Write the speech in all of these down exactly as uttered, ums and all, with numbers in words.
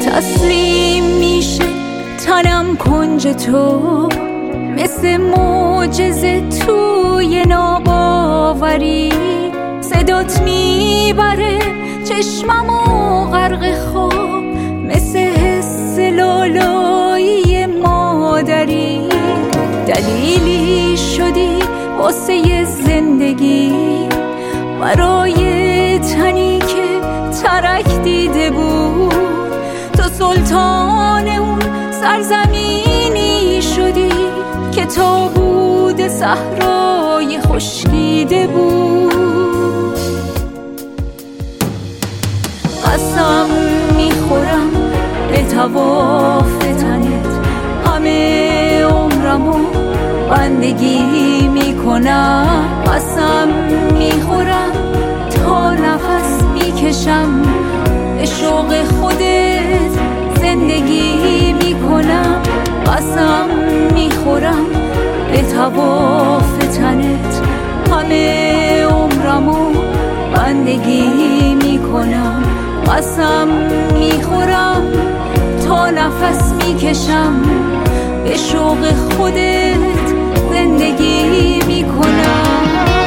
تسلیم میشه تنم کنج تو، مثل معجزه توی ناباوری. صدات میبره چشممو غرق خواب، مثل حس لالایی مادری. دلیلی شدی واسه زندگی، برای تنی که ترک دیده بود. تو سلطان اون سرزمینی شدی که تابوت صحرای خشکیده بود. قسم میخورم به طواف تنت، همه عمرمو بندگی میکنم. قسم میخورم تا نفس میکشم، به شوق خودت زندگی میکنم. قسم میخورم به طواف تنت، همه عمرمو بندگی میکنم. قسم میخورم تا نفس میکشم، به شوق خودت زندگی میکنم.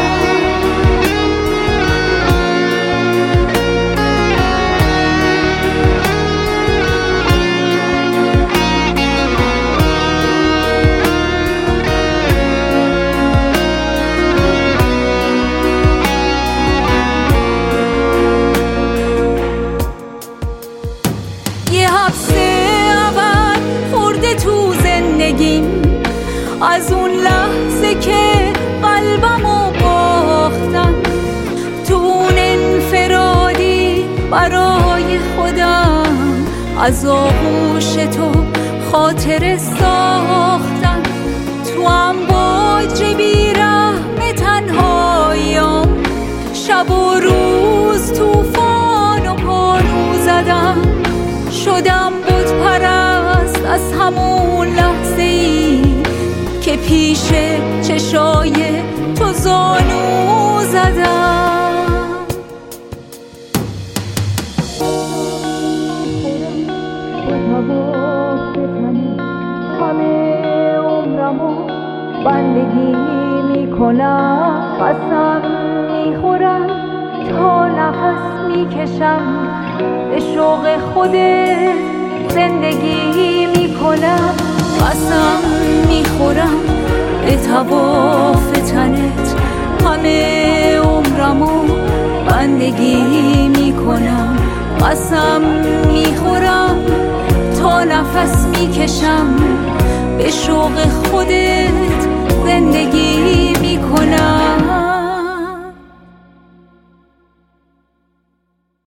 از اون لحظه که قلبمو باختم، تو اون انفرادی برای خودم، از آغوش تو خاطره ساختم. تو امواج بی‌رحم تنهاییام، شب و روز توفان و پارو زدم. شدم بت پرست از همون لحظه ای که پیش چشای تو زانو زدم. همه عمرمو بندگی میکنم. قسم میخورم تا نفس میکشم، به شوق خودت زندگی میکنم. قسم میخورم به طواف تنت، همه عمرمو بندگی میکنم. قسم میخورم تا نفس میکشم، به شوق خودت زندگی